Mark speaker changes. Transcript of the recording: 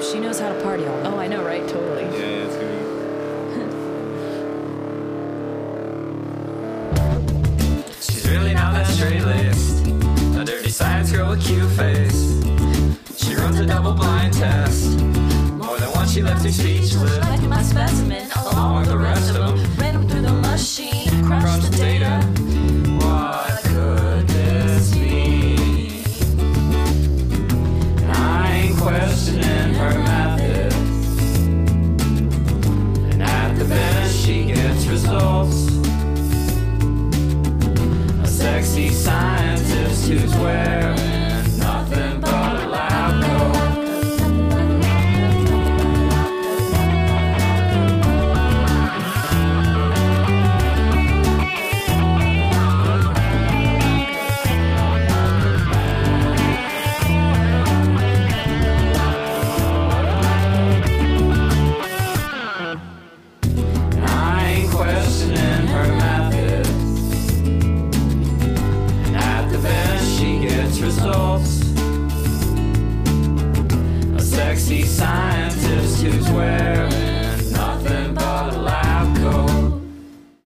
Speaker 1: she knows how to party all night.
Speaker 2: Oh, I know, right? Totally.
Speaker 3: Yeah, it's gonna be.
Speaker 4: She's really not that straight-laced, a dirty science girl with cute face. She runs a double-blind test. More than once she left her speechless.
Speaker 1: Collecting my specimen
Speaker 4: along with the rest of them.
Speaker 1: Ran them through the machine, crunched the data.
Speaker 4: What could this mean? I ain't questioning her methods, and at the bench she gets results. A sexy scientist who's wearing nothing but a lab coat. I ain't questioning her methods, and at the bench she gets results. A sexy scientist who's wearing